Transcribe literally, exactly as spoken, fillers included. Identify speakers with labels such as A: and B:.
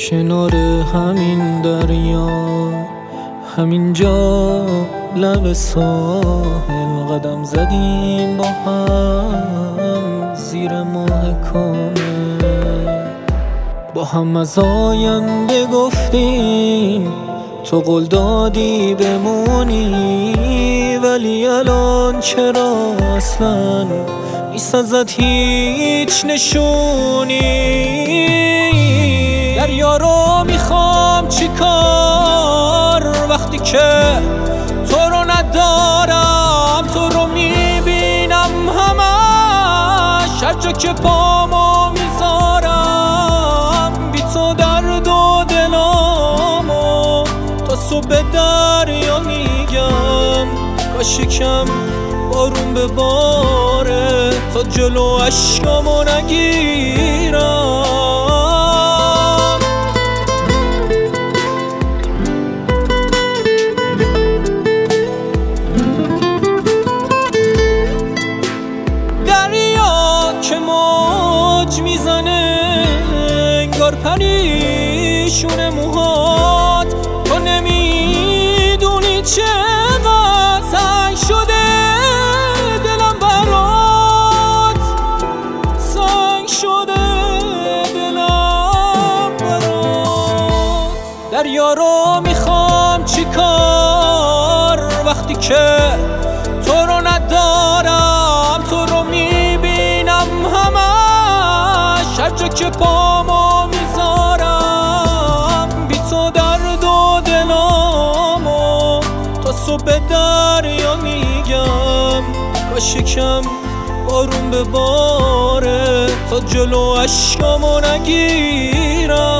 A: کنار همین دریا، همینجا لب ساحل قدم زدیم با هم زیر ماه کامل، با هم از آینده گفتیم، تو قول دادی بمونی، ولی الان چرا اصلا نیست ازت هیچ نشونی؟ دریا رو میخوام چیکار وقتی که تو رو ندارم، تو رو میبینم همش هر جا که پامو میذارم، بی تو درد و دلامو تا صبح به دریا میگم، کاش یکم بارون بباره تا جلو اشکامو نگیرم. دریا که موج میزنه انگار پریشون موهات، تو نمیدونی چقدر سنگ شده دلم برات، سنگ شده دلم برات. دریا رو میخوام چیکار وقتی که تو رو ندارم، تو رو میبینم همش هر جا که پامو میذارم، بی تو درد و دلامو تا صبح به دریا میگم، کاش یکم بارون بباره تا جلو اشکامو نگیرم.